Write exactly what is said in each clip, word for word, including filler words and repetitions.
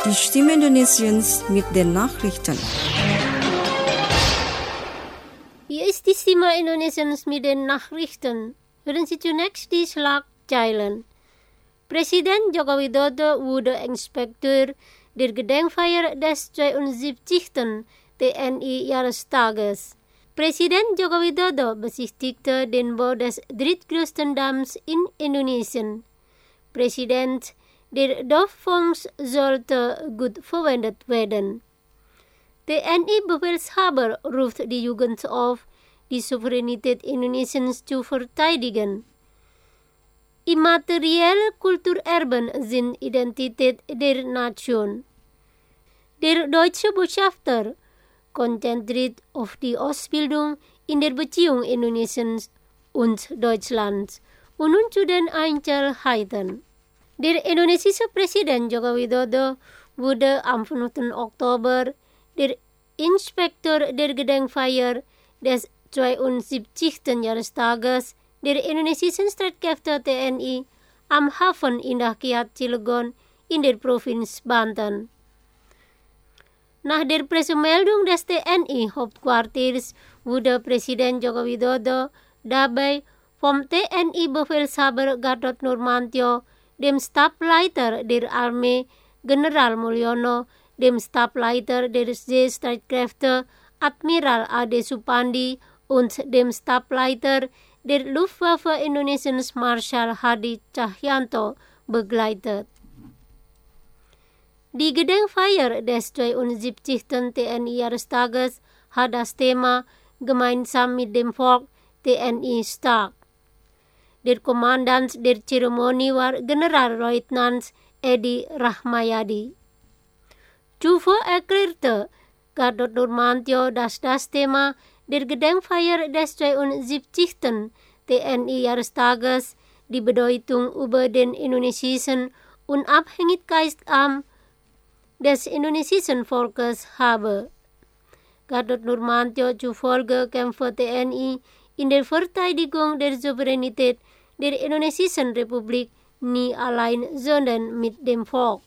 Die Stimme Indonesiens mit den Nachrichten. Hier ist die Stimme Indonesiens mit den Nachrichten. Hören Sie zunächst die Schlagzeilen. Presiden Joko Widodo wurde Inspekteur der Gedenkfeier des zweiundsiebzigsten T N I-Jahrestages. Presiden Joko Widodo besichtigte den Bau des drittgrößten Dams in Indonesien. Präsident der Dorffonds sollte gut verwendet werden. T N I-Befehlshaber ruft die Jugend auf, die Souveränität Indonesiens zu verteidigen. Immaterielle Kulturerben sind Identität der Nation. Der deutsche Botschafter konzentriert auf die Ausbildung in der Beziehung Indonesiens und Deutschlands. Und nun zu den Einzelheiten. Der indonesische Präsident Joko Widodo wurde am fünften Oktober der Inspektor der Gedenkfeier des zweiundsiebzigsten Jahrestages der indonesischen Streitkräfte T N I am Hafen Indah Kiat Cilegon in der Provinz Banten. Nach der Pressemeldung des T N I-Hauptquartiers wurde Präsident Joko Widodo dabei vom T N I-Befehlshaber Gatot Nurmantio, dem Stableiter der Armee General Mulyono, dem Stableiter der Seestreitkräfte Admiral Ade Supandi und dem Stableiter der Luftwaffe Indonesiens Marschall Hadi Cahyanto begleitet. Die Gedenkfeier des zweiundsiebzigsten T N I-Jahrestages hat das Thema Gemeinsam mit dem Volk T N I stark. Der Kommandant der Zeremonie war Generalleutnant Edi Rahmayadi. Zuvor erklärte Gatot Nurmantio, dass das Thema der Gedenkfeier des zweiundsiebzigsten T N I-Jahrestages die Bedeutung über den indonesischen Unabhängigkeitskampf des indonesischen Volkes habe. Gatot Nurmantio zufolge kämpfe T N I in der Verteidigung der Souveränität der Indonesischen Republik nie allein, sondern mit dem Volk.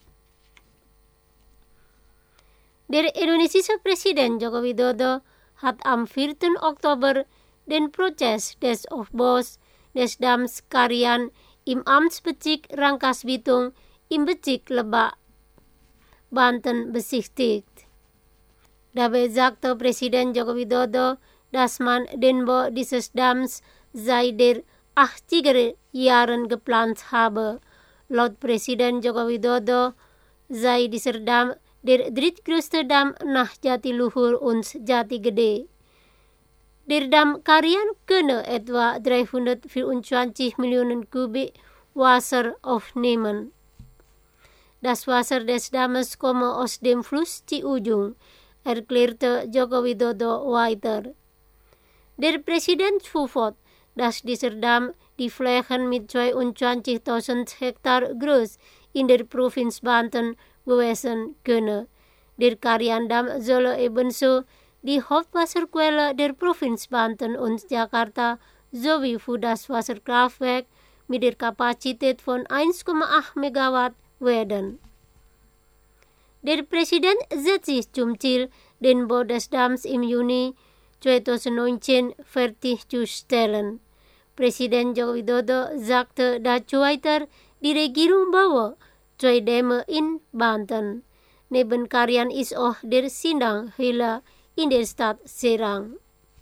Der indonesische Präsident Joko Widodo hat am vierten Oktober den Prozess des Aufbaus des Dams Karian im Amtsbezirk Rangkas Bitung im Bezirk Lebak, Banten besichtigt. Dabei sagte Präsident Joko Widodo, dass man den Bau dieses Dams seit der achtziger Jahren geplant habe. Laut Präsident Joko Widodo sei dieser Damm der drittgrößte Damm nach Jatiluhur und Jatigede. Der Damm Karian könne etwa dreihundertvierundzwanzig Millionen Kubik Wasser aufnehmen. Das Wasser des Dammes komme aus dem Fluss Ciujung, erklärte Joko Widodo weiter. Der Präsident schwört, dass dieser Damm die Flächen mit zweiundzwanzigtausend Hektar groß in der Provinz Banten bewässern könne. Der Karian-Damm solle ebenso die Hauptwasserquelle der Provinz Banten und Jakarta sowie für das Wasserkraftwerk mit der Kapazität von eins Komma acht Megawatt werden. Der Präsident setzt sich zum Ziel, den Bau des Damms im Juni zweitausendneunzehn fertigzustellen. Präsident Joko Widodo sagte dazu weiter, die Regierung baue zwei Dämme in Banten. Neben Karian ist auch der Sindang Hila in der Stadt Serang.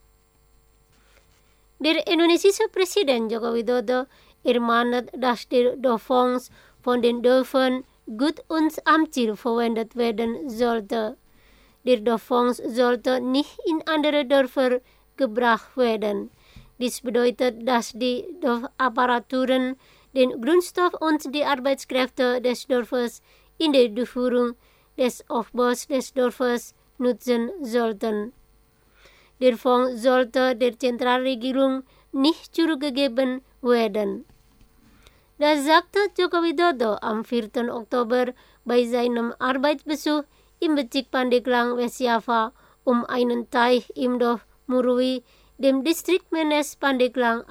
Der indonesische Präsident Joko Widodo ermahnt, dass der Dorffonds von den Dörfern gut und am Ziel verwendet werden sollte. Der Dorffonds sollte nicht in andere Dörfer gebracht werden. Dies bedeutet, dass die Dorfapparaturen den Grundstoff und die Arbeitskräfte des Dorfes in der Durchführung des Aufbaus des Dorfes nutzen sollten. Der Fonds sollte der Zentralregierung nicht zurückgegeben werden. Das sagte Joko Widodo am vierten Oktober bei seinem Arbeitsbesuch im Bezirk Pandeglang, West-Java, um einen Teich im Dorf Murui, dem Distrikt Menes Pandeglang,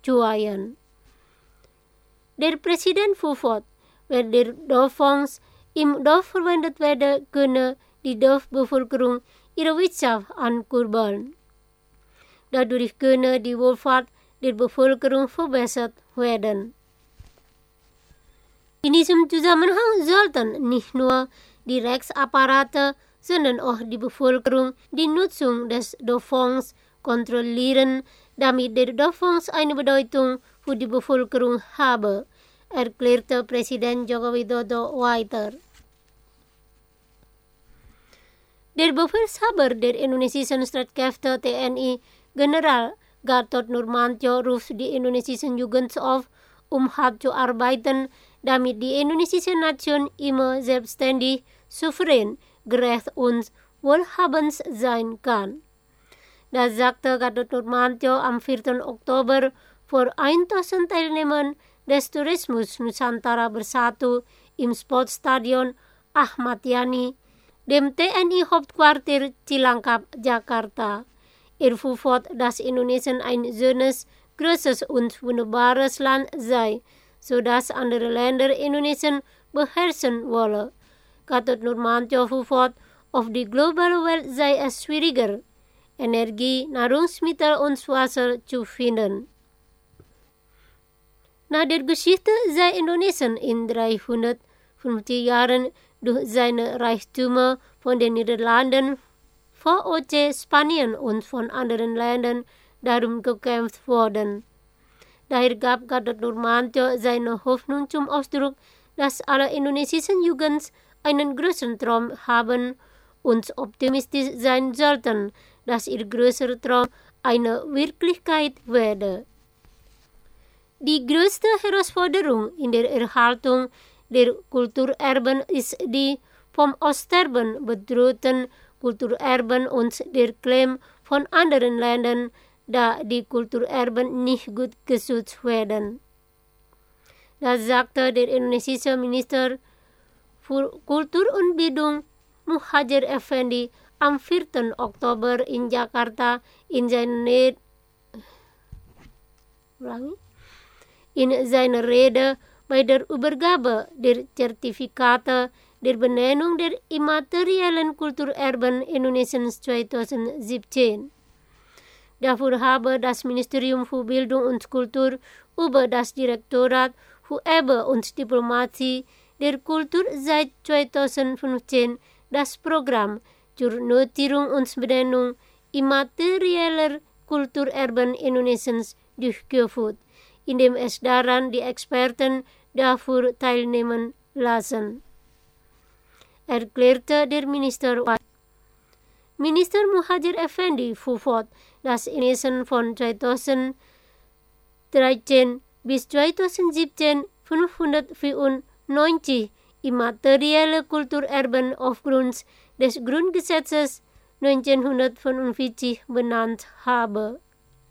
einzuweihen. Der Präsident fuhr fort, wer der Dorffonds im Dorf verwendet werden, können die Dorfbevölkerung ihre Wirtschaft ankurbeln. Dadurch könne die Wohlfahrt der Bevölkerung verbessert werden. In diesem Zusammenhang sollten nicht nur die Rechtsapparate, sondern auch die Bevölkerung die Nutzung des Dorffonds kontrollieren, damit der Dorffonds eine Bedeutung für die Bevölkerung habe, erklärte Präsident Joko Widodo weiter. Der Befehlshaber der indonesischen Streitkräfte T N I, General Gatot Nurmantio, ruft die indonesischen Jugend auf, um hart zu arbeiten, damit die indonesische Nation immer selbstständig, souverän, gerecht und wohlhabend sein kann. Das sagte Gatot Nurmantio am vierten Oktober vor tausend Teilnehmern des Tourismus Nusantara Bersatu im Sportstadion Ahmad Yani, dem T N I-Hauptquartier Cilangkap, Jakarta. Er fuhr fort, dass Indonesien ein schönes, großes und wunderbares Land sei, sodass andere Länder Indonesien beherrschen wolle. Gatot Nurmantio fuhr fort, auf die globale Welt sei es schwieriger, Energie, Nahrungsmittel und Wasser zu finden. Nach der Geschichte sei Indonesien in dreihundertfünfzig Jahren durch seine Reichtümer von den Niederlanden, V O C, Spanien und von anderen Ländern darum gekämpft worden. Daher gab Gatot Nurmantio seine Hoffnung zum Ausdruck, dass alle indonesischen Jugend einen großen Traum haben und optimistisch sein sollten, dass ihr größer Traum eine Wirklichkeit werde. Die größte Herausforderung in der Erhaltung der Kulturerben ist die vom Aussterben bedrohten Kulturerben und der Claim von anderen Ländern, da die Kulturerben nicht gut geschützt werden. Das sagte der indonesische Minister für Kultur und Bildung Muhadjir Effendi am vierten Oktober in Jakarta in seiner in seiner Rede bei der Übergabe der Zertifikate der Benennung der immateriellen Kulturerben Indonesiens zweitausendsiebzehn. Dafür habe das Ministerium für Bildung und Kultur über das Direktorat für Erbe und Diplomatie der Kultur seit zweitausendfünfzehn das Programm zur Notierung und Benennung immaterieller Kulturerben Indonesiens durchgeführt, indem es daran die Experten dafür teilnehmen lassen, erklärte der Minister. Minister Muhadjir Effendi fuhr fort, dass Indonesien von zweitausenddreizehn bis zweitausendsiebzehn fünfhundertvierundneunzig immaterielle Kulturerben aufgrund des Grundgesetzes neunzehnhundertfünfundvierzig benannt habe.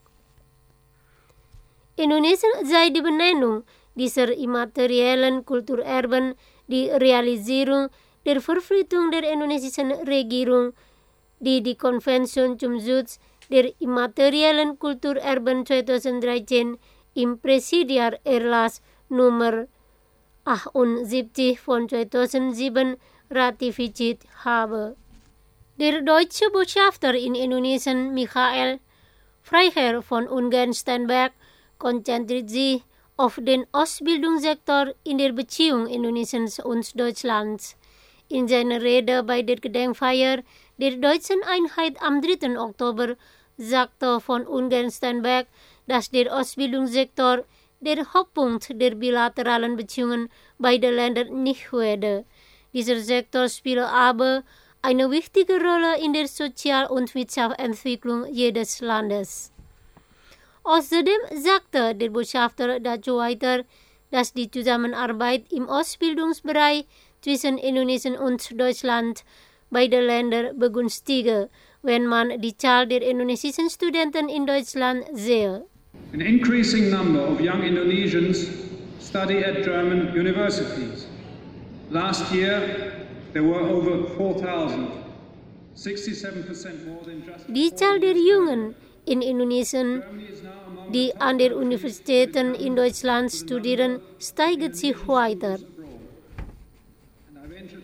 Indonesien sei die Benennung dieser immateriellen Kulturerben die Realisierung der Verpflichtung der indonesischen Regierung, die die Konvention zum Schutz der immateriellen Kulturerben zweitausenddreizehn im Präsidialerlass Nummer achtundsiebzig von zweitausendsieben ratifiziert habe. Der deutsche Botschafter in Indonesien, Michael Freiherr von Ungern-Sternberg, konzentriert sich auf den Ausbildungssektor in der Beziehung Indonesiens und Deutschlands. In seiner Rede bei der Gedenkfeier der deutschen Einheit am dritten Oktober sagte von Ungern-Sternberg, dass der Ausbildungssektor der Hauptpunkt der bilateralen Beziehungen beider Länder nicht werde. Dieser Sektor spiele aber eine wichtige Rolle in der Sozial- und Wirtschaftsentwicklung jedes Landes. Außerdem sagte der Botschafter dazu weiter, dass die Zusammenarbeit im Ausbildungsbereich zwischen Indonesien und Deutschland beide Länder begünstige, wenn man die Zahl der indonesischen Studenten in Deutschland sehe. An increasing number of young Indonesians study at German universities. Last year there were over four thousand, sixty-seven percent more than just. Die Zahl der Jungen in Indonesien, die an den Universitäten in Deutschland studieren, steigt sich weiter.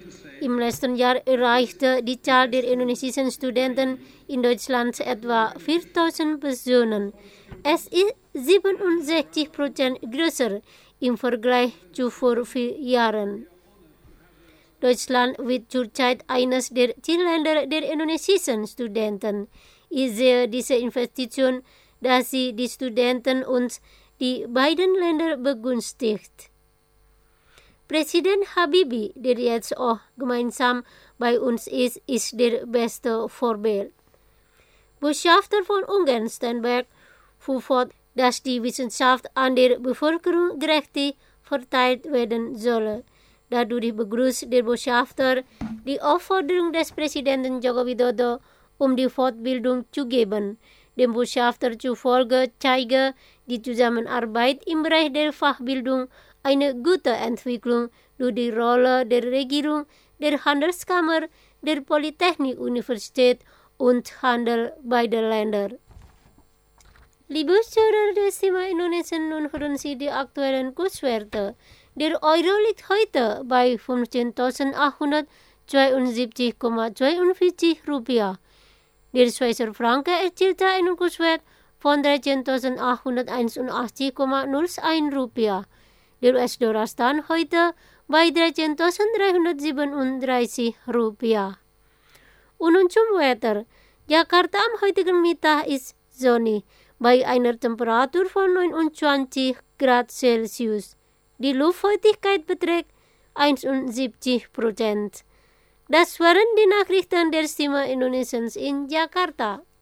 Im letzten Jahr erreichte die Zahl der indonesischen Studenten in Deutschland etwa viertausend Personen. Es ist siebenundsechzig Prozent größer im Vergleich zu vor vier Jahren. Deutschland wird zurzeit eines der Zielländer der indonesischen Studenten. Ich sehe diese Investition, dass sie die Studenten und die beiden Länder begünstigt. Präsident Habibie, der jetzt auch gemeinsam bei uns ist, ist der beste Vorbild. Botschafter von Ungarn Steinberg fuhr fort, dass die Wissenschaft an der Bevölkerung gerecht verteilt werden solle. Dadurch begrüßt der Botschafter die Aufforderung des Präsidenten Joko Widodo, um die Fortbildung zu geben. Dem Botschafter zufolge zeige die Zusammenarbeit im Bereich der Fachbildung eine gute Entwicklung durch die Rolle der Regierung, der Handelskammer, der Polytechnik-Universität und Handel beider Länder. Liebe Zuhörer des Thema Indonesien, nun hören Sie die aktuellen Kurswerte. Der Euro liegt heute bei fünfzehntausendachthundertzweiundsiebzig Komma zweiundvierzig Rupiah. Der Schweizer Franken erzielte einen Kurswert von dreizehntausendachthunderteinundachtzig Komma null eins Rupiah. Der U S-Dollar stand heute bei dreizehntausenddreihundertsiebenunddreißig Rupiah. Und nun zum Wetter. Jakarta am heutigen Mittag ist sonnig, bei einer Temperatur von neunundzwanzig Grad Celsius. Die Luftfeuchtigkeit beträgt einundsiebzig Prozent. Das waren die Nachrichten der Stimme Indonesiens in Jakarta.